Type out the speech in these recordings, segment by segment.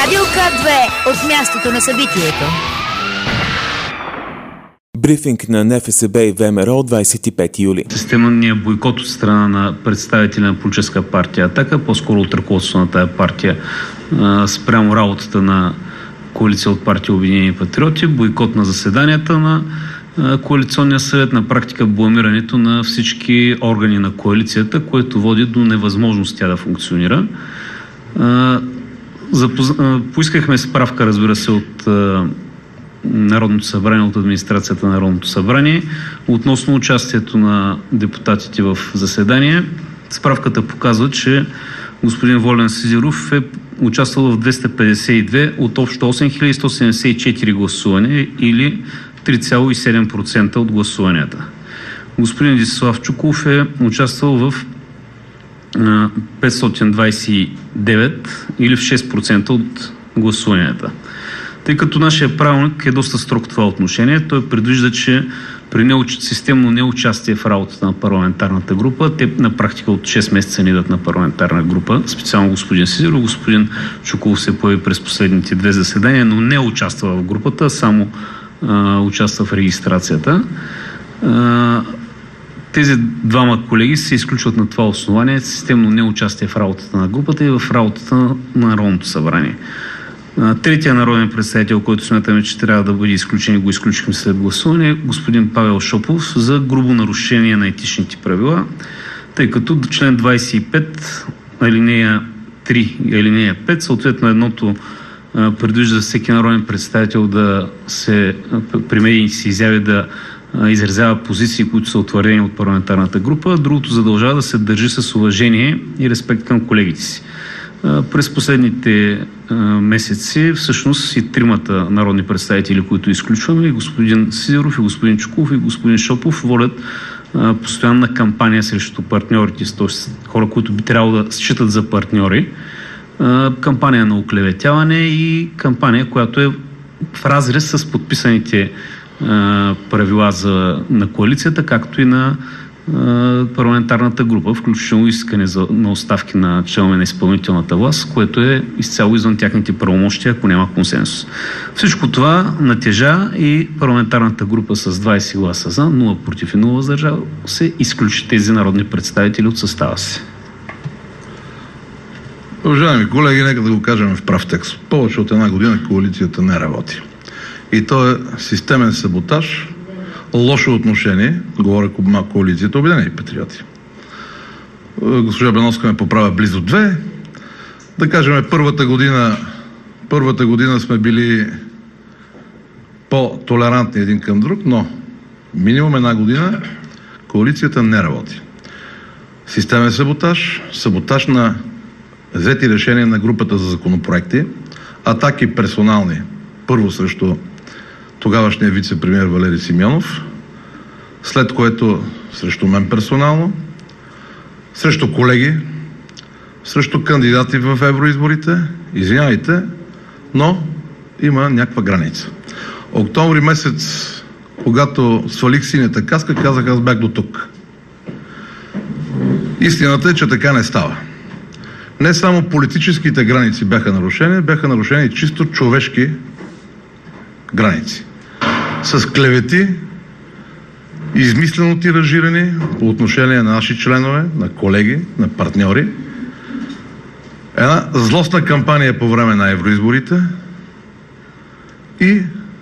Радио К2 от мястото на събитието. Брифинг на НФСБ и ВМРО от 25 юли. Системният бойкот от страна на представители на политическа партия Атака, по-скоро от ръководството на тая партия, спрямо работата на коалиция от партия Обединени патриоти, бойкот на заседанията на коалиционния съвет, на практика бламирането на всички органи на коалицията, което води до невъзможност тя да функционира. Поискахме справка, разбира се, от Народното събрание, от администрацията на Народното събрание, относно участието на депутатите в заседание. Справката показва, че господин Волен Сидеров е участвал в 252 от общо 8174 гласувания или 3,7% от гласуванията. Господин Десислав Чуколов е участвал в 529 или в 6% от гласуванията. Тъй като нашия правилник е доста строг в това отношение, той предвижда, че при системно неучастие в работата на парламентарната група, те на практика от 6 месеца не идват на парламентарна група, специално господин Сидеров, господин Чуколов се появи през последните 2 заседания, но не участва в групата, само участва в регистрацията. Тези двама колеги се изключват на това основание, системно неучастие в работата на групата и в работата на Народното събрание. Третия народен представител, който смятаме, че трябва да бъде изключен и го изключихме след гласуване, господин Павел Шопов за грубо нарушение на етичните правила, тъй като член 25, алинея 3 и алинея 5, съответно едното предвижда всеки народен представител да се при медийните си изяви да изразява позиции, които са утвърдени от парламентарната група, другото задължава да се държи с уважение и респект към колегите си. През последните месеци всъщност и тримата народни представители, които изключваме, и господин Сидеров, и господин Чуколов, и господин Шопов, водят постоянна кампания срещу партньорите, т.е. хора, които би трябвало да считат за партньори. Кампания на оклеветяване и кампания, която е в разрез с подписаните правила на коалицията, както и на парламентарната група, включително искане на оставки на членове на изпълнителната власт, което е изцяло извън тяхните правомощия, ако няма консенсус. Всичко това натежа и парламентарната група с 20 гласа за, 0 против и 0 въздържал се, изключи тези народни представители от състава си. Уважаеми колеги, нека да го кажем в прав текст. Повече от една година коалицията не работи. И то е системен саботаж, лошо отношение, говоря коалицията Обединени патриоти. Госпожа Беновска ме поправя близо 2. Да кажем, първата година сме били по-толерантни един към друг, но минимум една година коалицията не работи. Системен саботаж, саботаж на взети решения на групата за законопроекти, атаки персонални, първо срещу тогавашния вице-премиер Валери Симеонов, след което срещу мен персонално, срещу колеги, срещу кандидати в евроизборите. Извинявайте, но има някаква граница. Октомври месец, когато свалих синята каска, казах, аз бях до тук. Истината е, че така не става. Не само политическите граници бяха нарушени чисто човешки граници. С клевети, измислено тиражирани по отношение на наши членове, на колеги, на партньори. Една злостна кампания по време на евроизборите и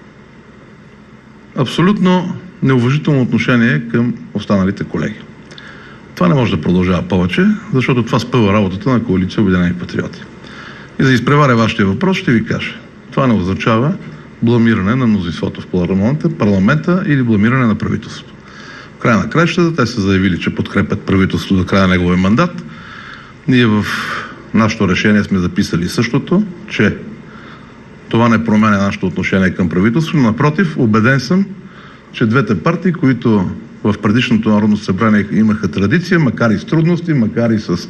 абсолютно неуважително отношение към останалите колеги. Това не може да продължава повече, защото това спъва работата на коалиция Обединени патриоти. И за да изпреваря вашия въпрос, ще ви кажа. Това не означава бламиране на мнозинството в парламента или бламиране на правителството. В края на краищата те са заявили, че подкрепят правителството до края на неговия мандат. Ние в нашето решение сме записали същото, че това не променя нашето отношение към правителството. Напротив, убеден съм, че двете партии, които в предишното Народно събрание имаха традиция, макар и с трудности, макар и с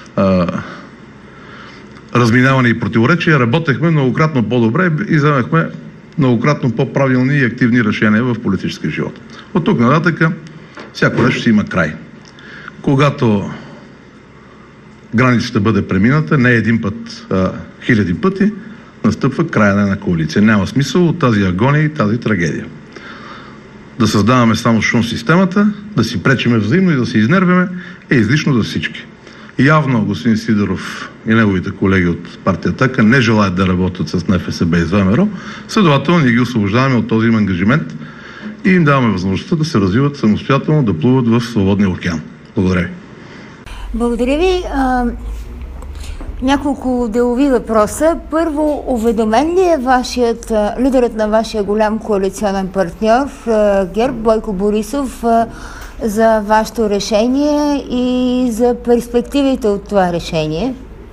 разминаване и противоречия, работехме многократно по-добре и вземахме многократно по-правилни и активни решения в политическия живот. От тук нататък всяко нещо си има край. Когато границата бъде премината, не един път, хиляди пъти, настъпва края на една коалиция. Няма смисъл от тази агония и тази трагедия. Да създаваме само шум в системата, да си пречиме взаимно и да се изнервяме е излишно за всички. Явно господин Сидеров и неговите колеги от партия Атака не желаят да работят с НФСБ и с ВМРО, следователно ние ги освобождаваме от този им ангажимент и им даваме възможността да се развиват самостоятелно, да плуват в свободния океан. Благодаря ви. Благодаря ви. Няколко делови въпроса. Първо, уведомен ли е лидерът на вашия голям коалиционен партньор ГЕРБ, Бойко Борисов, за вашето решение и за перспективите от това решение?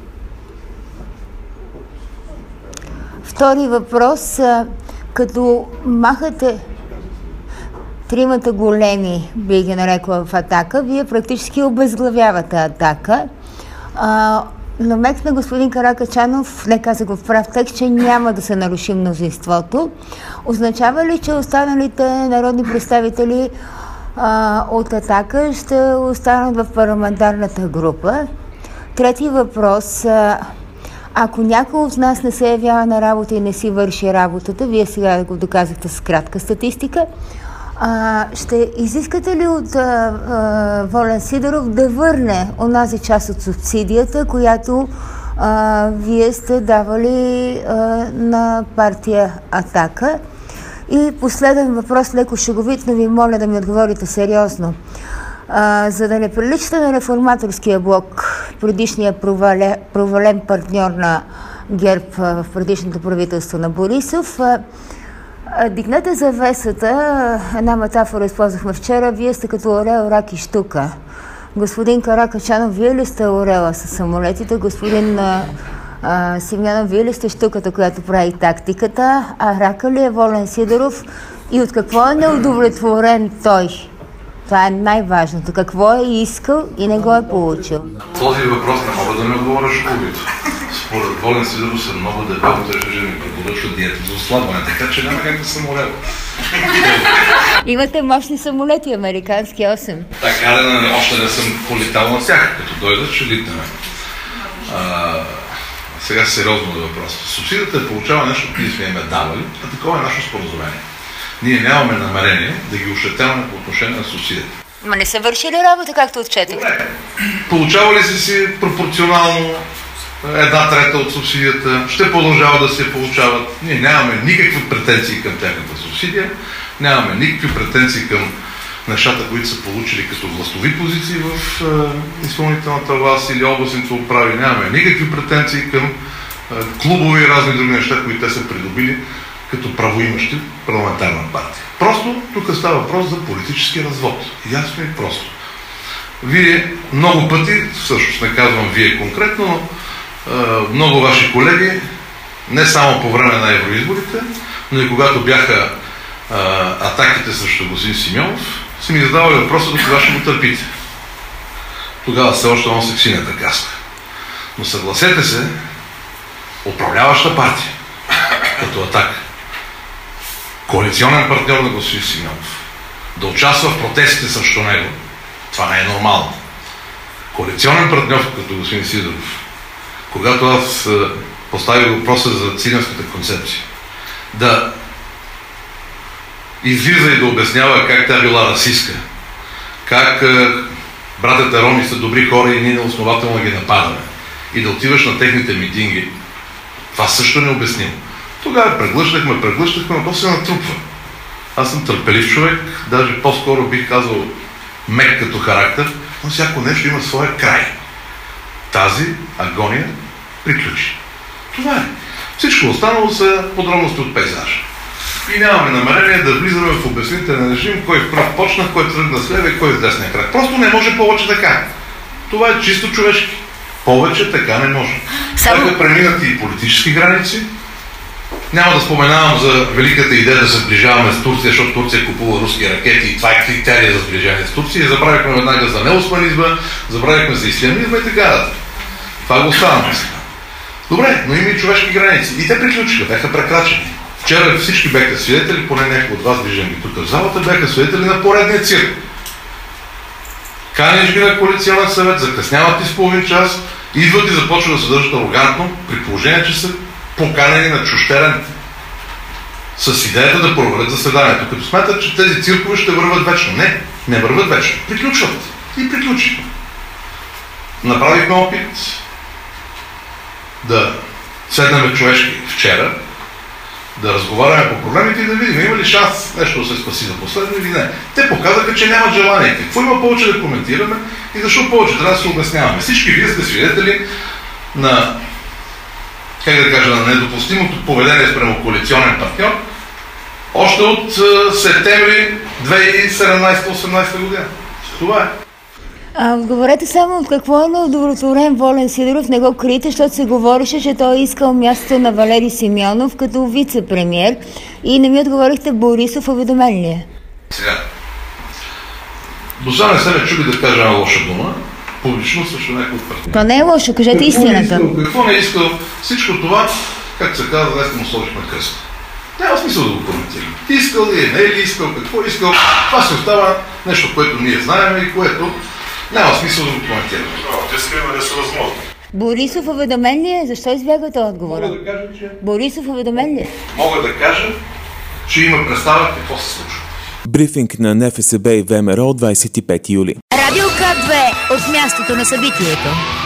Втори въпрос. Като махате тримата големи, би ги нарекла, в Атака, вие практически обезглавявате Атака. Намекна господин Каракачанов, не каза го в прав текст, че няма да се наруши мнозинството. Означава ли, че останалите народни представители от Атака ще останат в парламентарната група? Трети въпрос. Ако някой от нас не се явява на работа и не си върши работата, вие сега го доказахте с кратка статистика, ще изискате ли от Волен Сидеров да върне онази част от субсидията, която вие сте давали на партия Атака? И последен въпрос, леко шеговит, но ви моля да ми отговорите сериозно. За да не приличате на реформаторския блок, предишния провален партньор на ГЕРБ в предишното правителство на Борисов, дигнете завесата, една метафора използвахме вчера, вие сте като орел, рак и щука. Господин Каракачанов, вие ли сте орела с самолетите? Господин Симеонов, вие ли сте щуката, която прави тактиката? А рака ли е Волен Сидеров? И от какво е неудовлетворен той? Това е най-важното. Какво е искал и не го е получил? Този въпрос не мога да ми отговоря шоковито. Според Волен Сидеров са много дебело, той ще ми препоръчва диета за ослабване, така че няма как да съм орел. Имате мощни самолети, американски 8. Така, още не съм полетал на тях, като дойдат, ще литнем. Сега сериозно е въпросът. Субсидията е получава нещо, което ние сме имаме давали, а такова е нашето споразумение. Ние нямаме намерение да ги ощетяваме по отношение на субсидията. Ма не са вършили работа, както отчетахте? Получавали си пропорционално 1/3 от субсидията, ще продължава да се получават. Ние нямаме никакви претенции към тяхната субсидия, нямаме никакви претенции към нещата, които са получили като властови позиции в изпълнителната власт или областните управи. Нямаме никакви претенции към клубове и разни други неща, които те са придобили като правоимащи парламентарна партия. Просто тук става въпрос за политически развод. Ясно и просто. Вие много пъти, всъщност не казвам вие конкретно, но много ваши колеги, не само по време на евроизборите, но и когато бяха атаките срещу господин Симеонов, си ми задавали въпроса до кога ще го търпите. Тогава все още носех синята каска. Но съгласете се, управляваща партия, като Атака, коалиционен партньор на господин Симеонов, да участва в протестите срещу него, това не е нормално. Коалиционен партньор като господин Сидеров, когато аз поставих въпроса за циганската концепция, да излиза и да обяснява как тя била расистка, как братята роми са добри хора и ние неоснователно ги нападаме, и да отиваш на техните митинги, това също не обясним. Тогава преглъщахме, но то се натрупва. Аз съм търпелив човек, даже по-скоро бих казал мек като характер, но всяко нещо има своя край. Тази агония приключи. Това е. Всичко останало са подробности от пейзажа. И нямаме намерение да влизаме в обяснителен режим, кой пръв почна, кой тръгна с лева и кой с десния крак. Просто не може повече така. Това е чисто човешки. Повече така не може. Трябва преминат и политически граници. Няма да споменавам за великата идея да се сближаваме с Турция, защото Турция купува руски ракети и това е критерия за сближаване с Турция. Забравихме веднага за неосманизма, забравихме за ислямизма и така. Това го оставаме. Добре, но има и човешки граници. И те приключиха, бяха прекрачени. Вчера всички бяха свидетели, поне някои от вас, виждам ги тук в залата, бяха свидетели на поредния цирк. Каниш ги на коалиционен съвет, закъсняват и с половин час, идват и започват да се държат арогантно, при положение, че са поканени на Чущерен с идеята да провалят заседанието, като смятат, че тези циркове ще върват вечно. Не върват вечно. Приключват. И приключиха. Направихме опит да седнем човешки вчера, да разговаряме по проблемите и да видим има ли шанс нещо да се спаси за последно или не. Те показаха, че нямат желание. Какво има повече да коментираме и защо повече трябва да се обясняваме. Всички вие сте свидетели на, как да кажа, на недопустимото поведение спрямо коалиционен партньор още от септември 2017-18 година. Това е. Отговорете само от какво е неудовлетворен Волен Сидеров, не го криете, защото се говореше, че той е искал мястото на Валери Симеонов като вице-премиер и не ми отговорихте Борисов уведомен ли е? Сега, до сега не се ме чули да кажа една лоша дума, публично срещу някой от партньор. То не е лошо, кажете истината. Какво не е искал? Всичко това, както се казва, днес му сложихме кръст. Няма смисъл да го коментираме. Искал ли е, не е ли искал, какво е искал, това се остава нещо, което ние знаем и което няма смисъл да го коментираме. Те са възможни. Борисов уведомен ли е? Защо избягвате отговора? Мога да кажа, че... Борисов уведомен ли е? Мога да кажа, че има представа какво се случва. Брифинг на НФСБ и ВМРО от 25 юли. Радио К2 от мястото на събитието.